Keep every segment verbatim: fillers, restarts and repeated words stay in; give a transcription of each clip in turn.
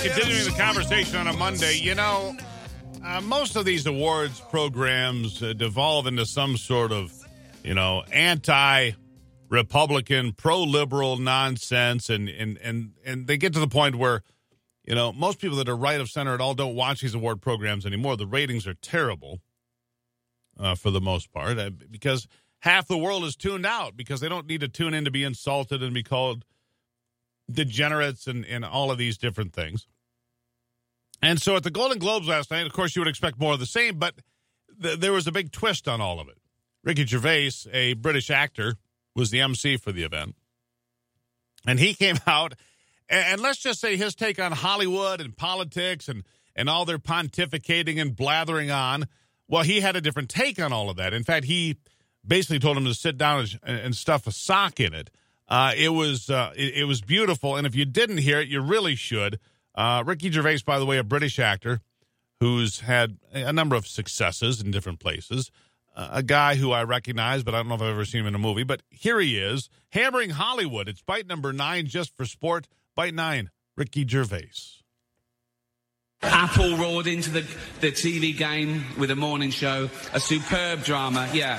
continuing the conversation on a Monday, you know, uh, most of these awards programs uh, devolve into some sort of, you know, anti-Republican, pro-liberal nonsense, and, and, and, and they get to the point where, you know, most people that are right of center at all don't watch these award programs anymore. The ratings are terrible uh, for the most part uh, because half the world is tuned out because they don't need to tune in to be insulted and be called degenerates and, and all of these different things. And so at the Golden Globes last night, of course, you would expect more of the same, but th- there was a big twist on all of it. Ricky Gervais, a British actor, was the M C for the event. And he came out, and, and let's just say his take on Hollywood and politics and, and all their pontificating and blathering on, well, he had a different take on all of that. In fact, he basically told him to sit down and, and stuff a sock in it. Uh, it was uh, it, it was beautiful, and if you didn't hear it, you really should. Uh, Ricky Gervais, by the way, a British actor who's had a number of successes in different places. Uh, a guy who I recognize, but I don't know if I've ever seen him in a movie. But here he is, hammering Hollywood. It's bite number nine, just for sport. Bite nine, Ricky Gervais. Apple roared into the, the T V game with a morning show. A superb drama, yeah.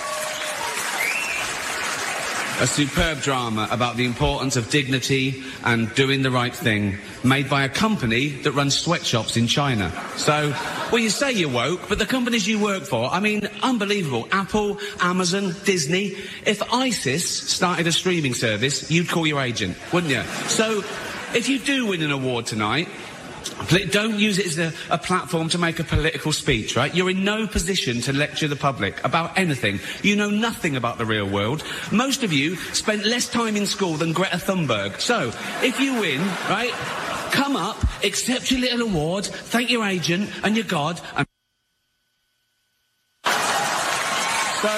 A superb drama about the importance of dignity and doing the right thing, made by a company that runs sweatshops in China. So, well, you say you're woke, but the companies you work for, I mean, unbelievable. Apple, Amazon, Disney. If ISIS started a streaming service, you'd call your agent, wouldn't you? So, if you do win an award tonight, don't use it as a, a platform to make a political speech, right? You're in no position to lecture the public about anything. You know nothing about the real world. Most of you spent less time in school than Greta Thunberg. So, if you win, right, come up, accept your little award, thank your agent and your God, and... So...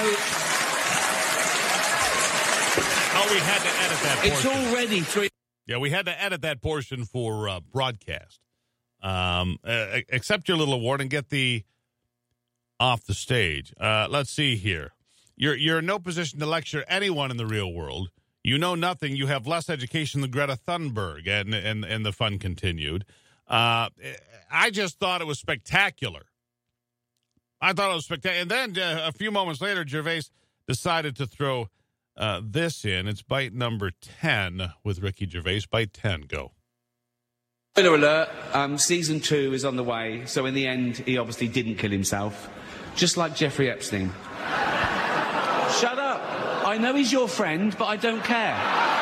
Oh, we had to edit that portion. It's already three... Yeah, we had to edit that portion for uh, broadcast. Um, uh, accept your little award and get the off the stage. Uh, let's see here. You're you're in no position to lecture anyone in the real world. You know nothing. You have less education than Greta Thunberg, and and and the fun continued. Uh, I just thought it was spectacular. I thought it was spectacular. And then uh, a few moments later, Gervais decided to throw uh, this in. It's bite number ten with Ricky Gervais. Bite ten, go. Spoiler alert, um, season two is on the way, so in the end, he obviously didn't kill himself. Just like Jeffrey Epstein. Shut up. I know he's your friend, but I don't care.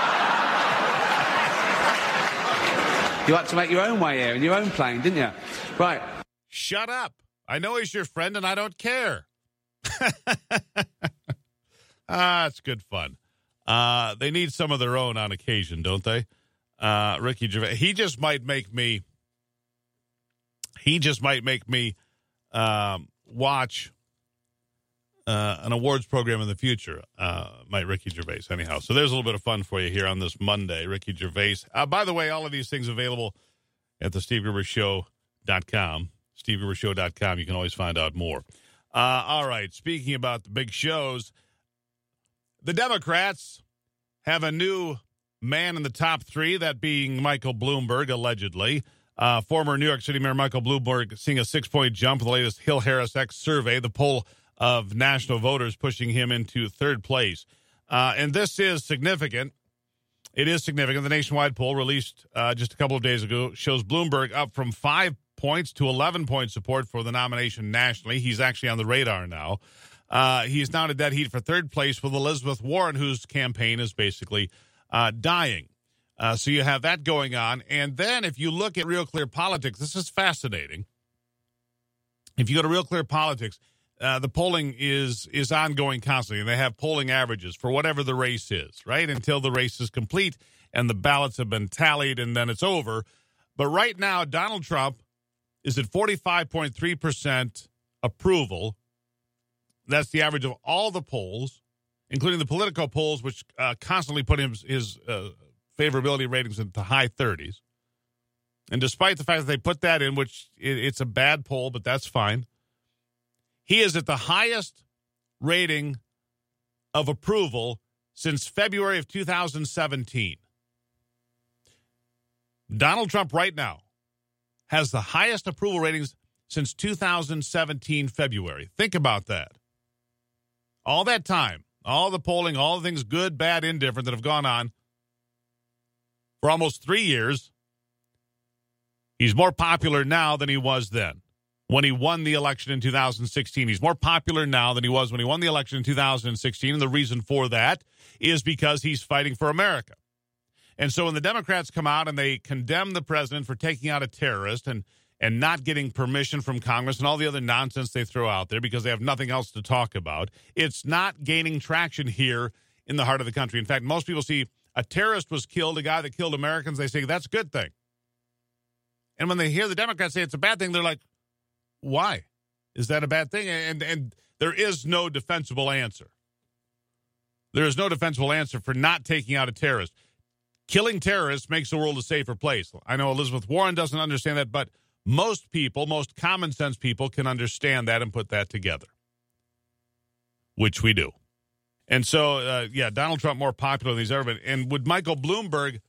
You had to make your own way here in your own plane, didn't you? Right. Shut up. I know he's your friend, and I don't care. Ah, it's good fun. Uh, they need some of their own on occasion, don't they? Uh, Ricky Gervais, he just might make me, he just might make me um, watch uh, an awards program in the future, uh, might Ricky Gervais, anyhow. So there's a little bit of fun for you here on this Monday, Ricky Gervais. Uh, by the way, all of these things available at the steve gruber show dot com, steve gruber show dot com. You can always find out more. Uh, all right, speaking about the big shows, the Democrats have a new man in the top three, that being Michael Bloomberg, allegedly. Uh, former New York City Mayor Michael Bloomberg seeing a six-point jump in the latest Hill Harris X survey, the poll of national voters pushing him into third place. Uh, and this is significant. It is significant. The nationwide poll released uh, just a couple of days ago shows Bloomberg up from five points to eleven point support for the nomination nationally. He's actually on the radar now. Uh, he's now in a dead heat for third place with Elizabeth Warren, whose campaign is basically Uh, dying. Uh, so you have that going on. And then if you look at Real Clear Politics, this is fascinating. If you go to Real Clear Politics, uh, the polling is is ongoing constantly. And they have polling averages for whatever the race is, right? Until the race is complete and the ballots have been tallied and then it's over. But right now, Donald Trump is at forty-five point three percent approval. That's the average of all the polls, including the Politico polls, which uh, constantly put him, his uh, favorability ratings into the high thirties. And despite the fact that they put that in, which it, it's a bad poll, but that's fine, he is at the highest rating of approval since February of two thousand seventeen. Donald Trump right now has the highest approval ratings since two thousand seventeen February. Think about that. All that time, all the polling, all the things good, bad, indifferent that have gone on for almost three years, he's more popular now than he was then when he won the election in two thousand sixteen. He's more popular now than he was when he won the election in two thousand sixteen, and the reason for that is because he's fighting for America. And so when the Democrats come out and they condemn the president for taking out a terrorist and and not getting permission from Congress and all the other nonsense they throw out there because they have nothing else to talk about, it's not gaining traction here in the heart of the country. In fact, most people see a terrorist was killed, a guy that killed Americans, they say that's a good thing. And when they hear the Democrats say it's a bad thing, they're like, why? Is that a bad thing? And, and there is no defensible answer. There is no defensible answer for not taking out a terrorist. Killing terrorists makes the world a safer place. I know Elizabeth Warren doesn't understand that, but most people, most common sense people can understand that and put that together, which we do. And so, uh, yeah, Donald Trump more popular than he's ever been. And would Michael Bloomberg,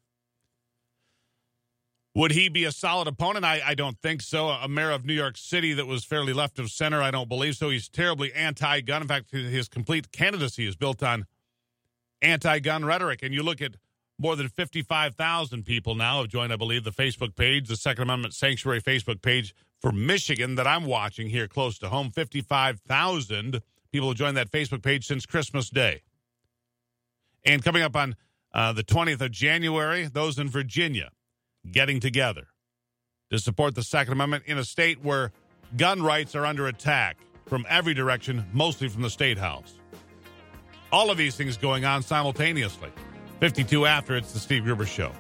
would he be a solid opponent? I, I don't think so. A mayor of New York City that was fairly left of center, I don't believe so. He's terribly anti-gun. In fact, his complete candidacy is built on anti-gun rhetoric. And you look at more than fifty-five thousand people now have joined, I believe, the Facebook page, the Second Amendment Sanctuary Facebook page for Michigan that I'm watching here close to home. fifty-five thousand people have joined that Facebook page since Christmas Day. And coming up on uh, the twentieth of January, those in Virginia getting together to support the Second Amendment in a state where gun rights are under attack from every direction, mostly from the State House. All of these things going on simultaneously. fifty-two after, it's the Steve Gruber Show.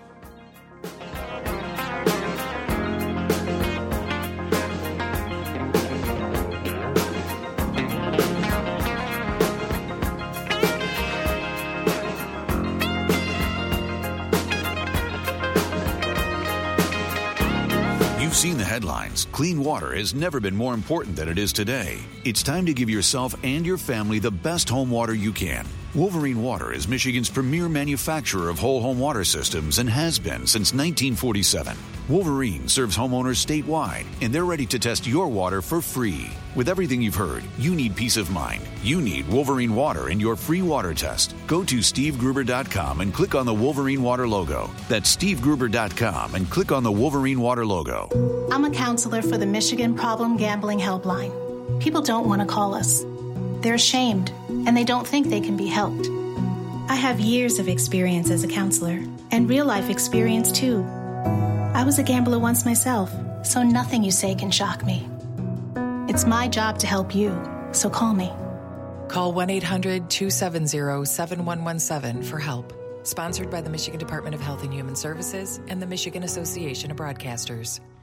You've seen the headlines. Clean water has never been more important than it is today. It's time to give yourself and your family the best home water you can. Wolverine Water is Michigan's premier manufacturer of whole home water systems and has been since nineteen forty-seven. Wolverine serves homeowners statewide, and they're ready to test your water for free. With everything you've heard, you need peace of mind. You need Wolverine Water in your free water test. Go to steve gruber dot com and click on the Wolverine Water logo. That's steve gruber dot com and click on the Wolverine Water logo. I'm a counselor for the Michigan Problem Gambling Helpline. People don't want to call us. They're ashamed, and they don't think they can be helped. I have years of experience as a counselor, and real-life experience, too. I was a gambler once myself, so nothing you say can shock me. It's my job to help you, so call me. Call one eight hundred two seven zero seven one one seven for help. Sponsored by the Michigan Department of Health and Human Services and the Michigan Association of Broadcasters.